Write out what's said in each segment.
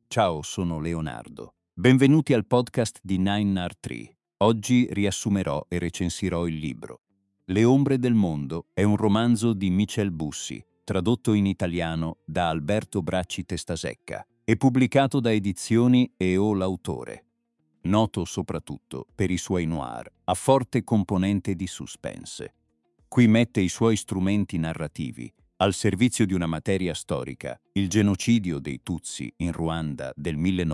Ciao, sono Leonardo. Benvenuti al podcast di 9R3. Oggi riassumerò e recensirò il libro. Le ombre del mondo è un romanzo di Michel Bussi, tradotto in italiano da Alberto Bracci Testasecca e pubblicato da Edizioni E.O. L'Autore. Noto soprattutto per i suoi noir, a forte componente di suspense. Qui mette i suoi strumenti narrativi al servizio di una materia storica, il genocidio dei Tutsi in Ruanda del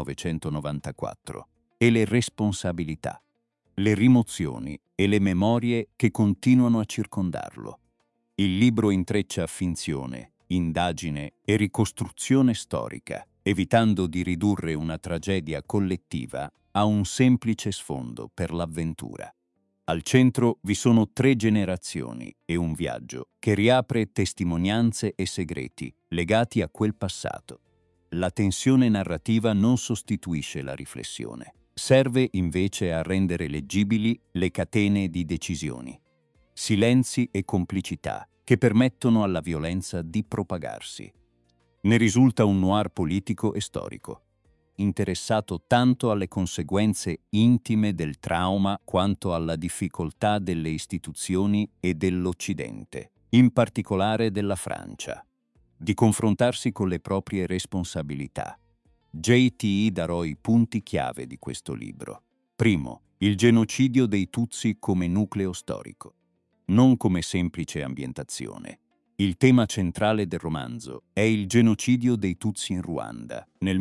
1994, e le responsabilità, le rimozioni e le memorie che continuano a circondarlo. Il libro intreccia finzione, indagine e ricostruzione storica, evitando di ridurre una tragedia collettiva a un semplice sfondo per l'avventura. Al centro vi sono 3 generazioni e un viaggio che riapre testimonianze e segreti legati a quel passato. La tensione narrativa non sostituisce la riflessione. Serve invece a rendere leggibili le catene di decisioni, silenzi e complicità che permettono alla violenza di propagarsi. Ne risulta un noir politico e storico, interessato tanto alle conseguenze intime del trauma quanto alla difficoltà delle istituzioni e dell'Occidente, in particolare della Francia, di confrontarsi con le proprie responsabilità. JTI darò i punti chiave di questo libro. Primo, il genocidio dei Tutsi come nucleo storico, non come semplice ambientazione. Il tema centrale del romanzo è il genocidio dei Tutsi in Ruanda nel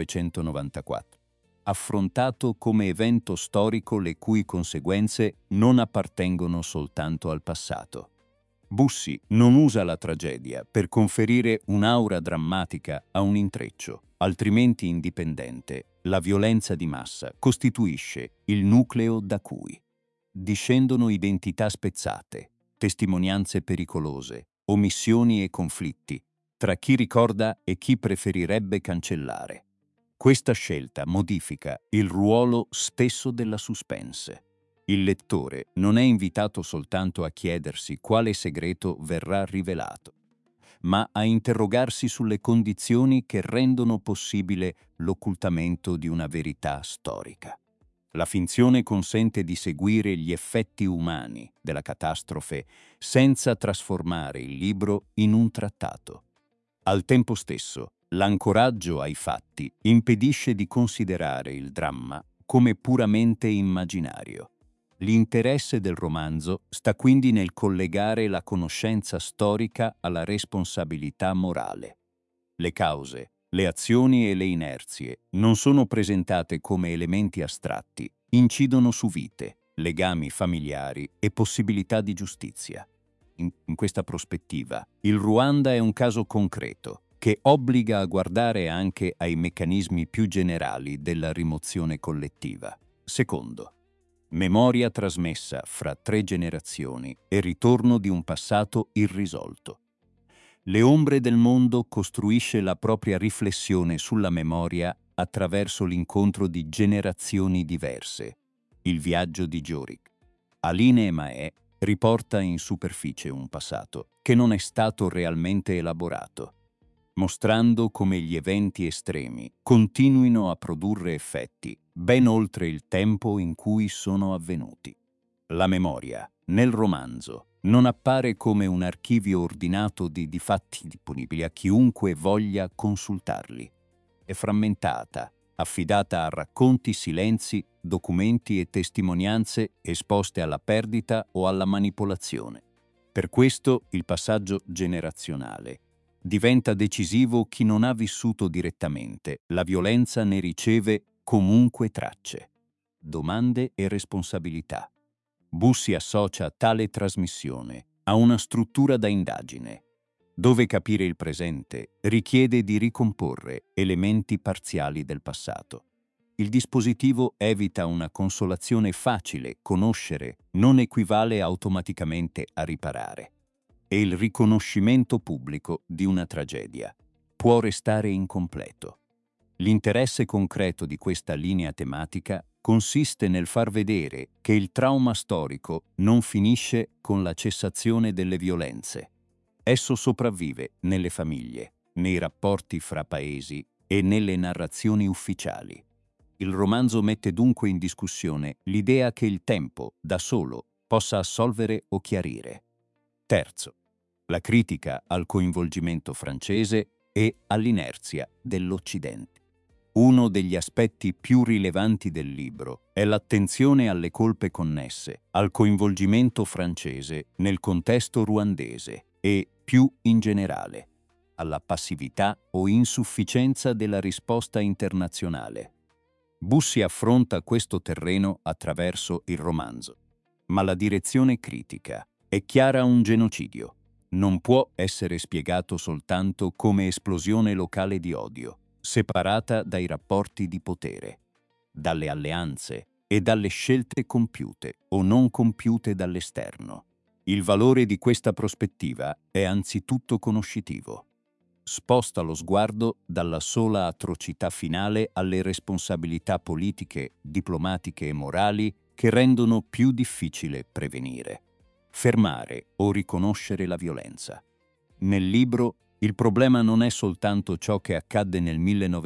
1994, affrontato come evento storico le cui conseguenze non appartengono soltanto al passato. Bussi non usa la tragedia per conferire un'aura drammatica a un intreccio, altrimenti indipendente. La violenza di massa costituisce il nucleo da cui discendono identità spezzate, testimonianze pericolose, omissioni e conflitti, tra chi ricorda e chi preferirebbe cancellare. Questa scelta modifica il ruolo stesso della suspense. Il lettore non è invitato soltanto a chiedersi quale segreto verrà rivelato, ma a interrogarsi sulle condizioni che rendono possibile l'occultamento di una verità storica. La finzione consente di seguire gli effetti umani della catastrofe senza trasformare il libro in un trattato. Al tempo stesso, l'ancoraggio ai fatti impedisce di considerare il dramma come puramente immaginario. L'interesse del romanzo sta quindi nel collegare la conoscenza storica alla responsabilità morale. Le cause, le azioni e le inerzie non sono presentate come elementi astratti, incidono su vite, legami familiari e possibilità di giustizia. In questa prospettiva, il Ruanda è un caso concreto che obbliga a guardare anche ai meccanismi più generali della rimozione collettiva. Secondo, memoria trasmessa fra 3 generazioni e ritorno di un passato irrisolto. Le ombre del mondo costruisce la propria riflessione sulla memoria attraverso l'incontro di generazioni diverse. Il viaggio di Jorik. Aline Mae riporta in superficie un passato che non è stato realmente elaborato, mostrando come gli eventi estremi continuino a produrre effetti ben oltre il tempo in cui sono avvenuti. La memoria, nel romanzo, non appare come un archivio ordinato di fatti disponibili a chiunque voglia consultarli. È frammentata, affidata a racconti, silenzi, documenti e testimonianze esposte alla perdita o alla manipolazione. Per questo il passaggio generazionale diventa decisivo. Chi non ha vissuto direttamente la violenza ne riceve comunque tracce, domande e responsabilità. Bussi associa tale trasmissione a una struttura da indagine, dove capire il presente richiede di ricomporre elementi parziali del passato. Il dispositivo evita una consolazione facile. Conoscere non equivale automaticamente a riparare, e il riconoscimento pubblico di una tragedia può restare incompleto. L'interesse concreto di questa linea tematica consiste nel far vedere che il trauma storico non finisce con la cessazione delle violenze. Esso sopravvive nelle famiglie, nei rapporti fra paesi e nelle narrazioni ufficiali. Il romanzo mette dunque in discussione l'idea che il tempo, da solo, possa assolvere o chiarire. Terzo, la critica al coinvolgimento francese e all'inerzia dell'Occidente. Uno degli aspetti più rilevanti del libro è l'attenzione alle colpe connesse al coinvolgimento francese nel contesto ruandese e, più in generale, alla passività o insufficienza della risposta internazionale. Bussi affronta questo terreno attraverso il romanzo, ma la direzione critica è chiara: un genocidio non può essere spiegato soltanto come esplosione locale di odio, separata dai rapporti di potere, dalle alleanze e dalle scelte compiute o non compiute dall'esterno. Il valore di questa prospettiva è anzitutto conoscitivo. Sposta lo sguardo dalla sola atrocità finale alle responsabilità politiche, diplomatiche e morali che rendono più difficile prevenire, fermare o riconoscere la violenza. Nel libro, il problema non è soltanto ciò che accadde nel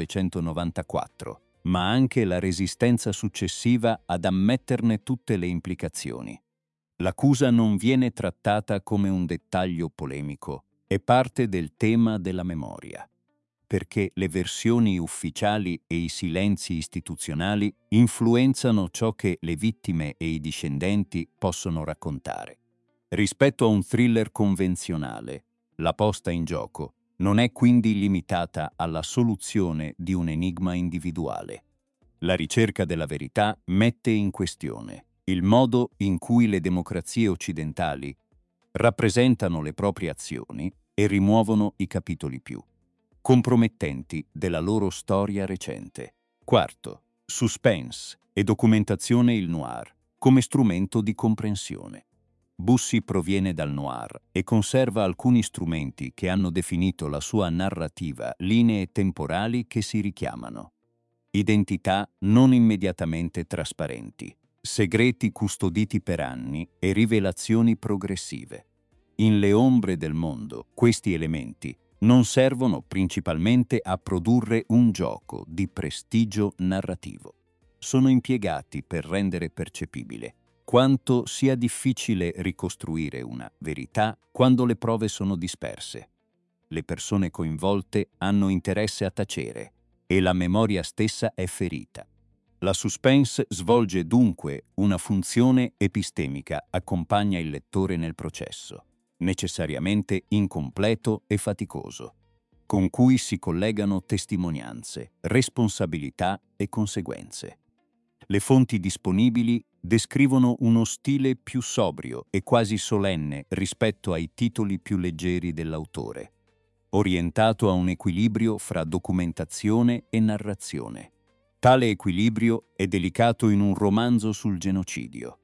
1994, ma anche la resistenza successiva ad ammetterne tutte le implicazioni. L'accusa non viene trattata come un dettaglio polemico, è parte del tema della memoria, perché le versioni ufficiali e i silenzi istituzionali influenzano ciò che le vittime e i discendenti possono raccontare. Rispetto a un thriller convenzionale, la posta in gioco non è quindi limitata alla soluzione di un enigma individuale. La ricerca della verità mette in questione il modo in cui le democrazie occidentali rappresentano le proprie azioni e rimuovono i capitoli più compromettenti della loro storia recente. Quarto, suspense e documentazione. Il noir come strumento di comprensione. Bussi proviene dal noir e conserva alcuni strumenti che hanno definito la sua narrativa, linee temporali che si richiamano. Identità non immediatamente trasparenti, segreti custoditi per anni e rivelazioni progressive. In Le ombre del mondo, questi elementi non servono principalmente a produrre un gioco di prestigio narrativo. Sono impiegati per rendere percepibile quanto sia difficile ricostruire una verità quando le prove sono disperse. Le persone coinvolte hanno interesse a tacere e la memoria stessa è ferita. La suspense svolge dunque una funzione epistemica, accompagna il lettore nel processo, necessariamente incompleto e faticoso, con cui si collegano testimonianze, responsabilità e conseguenze. Le fonti disponibili descrivono uno stile più sobrio e quasi solenne rispetto ai titoli più leggeri dell'autore, orientato a un equilibrio fra documentazione e narrazione. Tale equilibrio è delicato in un romanzo sul genocidio.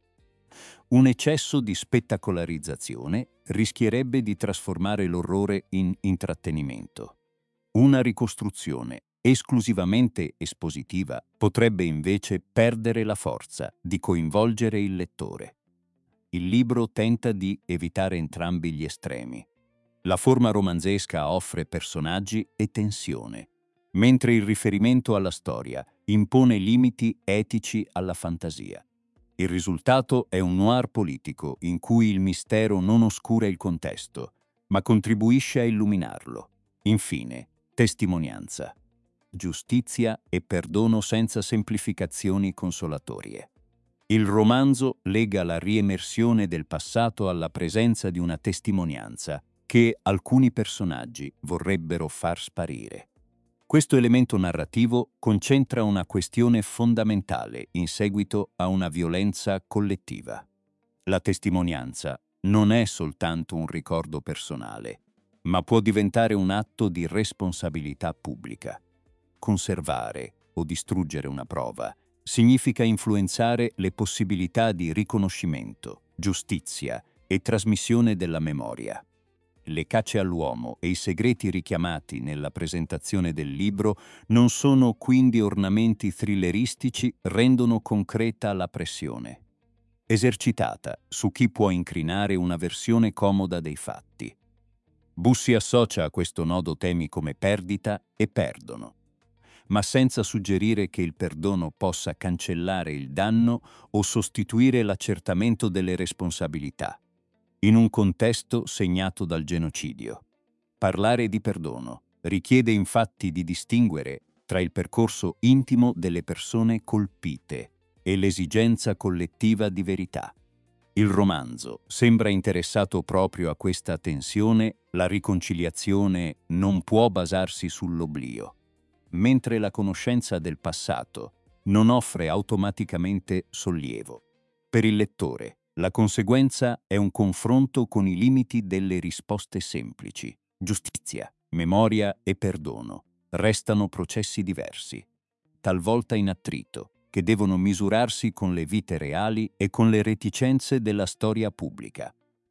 Un eccesso di spettacolarizzazione rischierebbe di trasformare l'orrore in intrattenimento. Una ricostruzione esclusivamente espositiva potrebbe invece perdere la forza di coinvolgere il lettore. Il libro tenta di evitare entrambi gli estremi. La forma romanzesca offre personaggi e tensione, mentre il riferimento alla storia impone limiti etici alla fantasia. Il risultato è un noir politico in cui il mistero non oscura il contesto, ma contribuisce a illuminarlo. Infine, testimonianza, giustizia e perdono senza semplificazioni consolatorie. Il romanzo lega la riemersione del passato alla presenza di una testimonianza che alcuni personaggi vorrebbero far sparire. Questo elemento narrativo concentra una questione fondamentale in seguito a una violenza collettiva. La testimonianza non è soltanto un ricordo personale, ma può diventare un atto di responsabilità pubblica. Conservare o distruggere una prova significa influenzare le possibilità di riconoscimento, giustizia e trasmissione della memoria. Le cacce all'uomo e i segreti richiamati nella presentazione del libro non sono quindi ornamenti thrilleristici, rendono concreta la pressione esercitata su chi può incrinare una versione comoda dei fatti. Bussi associa a questo nodo temi come perdita e perdono. ma senza suggerire che il perdono possa cancellare il danno o sostituire l'accertamento delle responsabilità. In un contesto segnato dal genocidio, parlare di perdono richiede infatti di distinguere tra il percorso intimo delle persone colpite e l'esigenza collettiva di verità. Il romanzo sembra interessato proprio a questa tensione: la riconciliazione non può basarsi sull'oblio, mentre la conoscenza del passato non offre automaticamente sollievo. Per il lettore, la conseguenza è un confronto con i limiti delle risposte semplici. Giustizia, memoria e perdono restano processi diversi, talvolta in attrito, che devono misurarsi con le vite reali e con le reticenze della storia pubblica.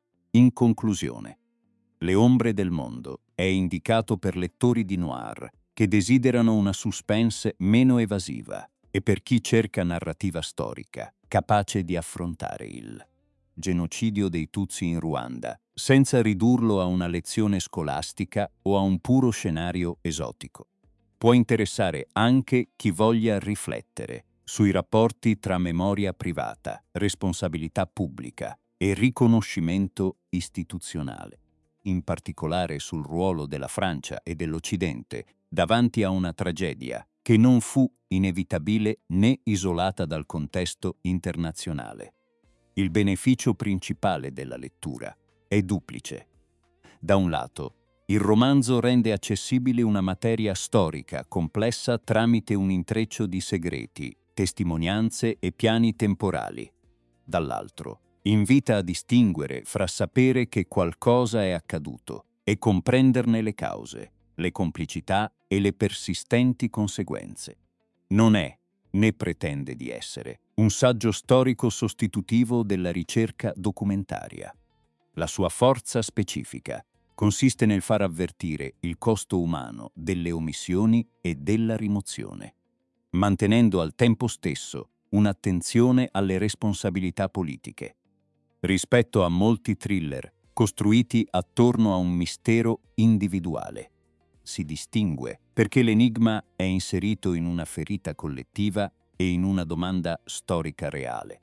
In conclusione, Le ombre del mondo è indicato per lettori di noir che desiderano una suspense meno evasiva e per chi cerca narrativa storica capace di affrontare il genocidio dei Tutsi in Ruanda senza ridurlo a una lezione scolastica o a un puro scenario esotico. Può interessare anche chi voglia riflettere sui rapporti tra memoria privata, responsabilità pubblica e riconoscimento istituzionale, in particolare sul ruolo della Francia e dell'Occidente davanti a una tragedia che non fu inevitabile né isolata dal contesto internazionale. Il beneficio principale della lettura è duplice. Da un lato, il romanzo rende accessibile una materia storica complessa tramite un intreccio di segreti, testimonianze e piani temporali. Dall'altro, invita a distinguere fra sapere che qualcosa è accaduto e comprenderne le cause, le complicità e le persistenti conseguenze. Non è, né pretende di essere, un saggio storico sostitutivo della ricerca documentaria. La sua forza specifica consiste nel far avvertire il costo umano delle omissioni e della rimozione, mantenendo al tempo stesso un'attenzione alle responsabilità politiche. Rispetto a molti thriller costruiti attorno a un mistero individuale, si distingue perché l'enigma è inserito in una ferita collettiva e in una domanda storica reale.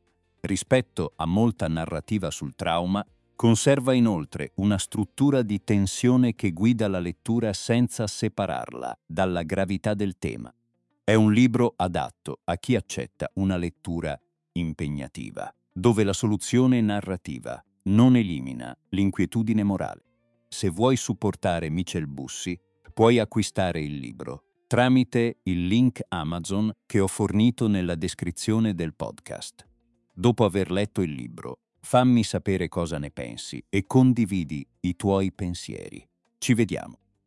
Rispetto a molta narrativa sul trauma, conserva inoltre una struttura di tensione che guida la lettura senza separarla dalla gravità del tema. È un libro adatto a chi accetta una lettura impegnativa, dove la soluzione narrativa non elimina l'inquietudine morale. Se vuoi supportare Michel Bussi, puoi acquistare il libro tramite il link Amazon che ho fornito nella descrizione del podcast. Dopo aver letto il libro, fammi sapere cosa ne pensi e condividi i tuoi pensieri. Ci vediamo.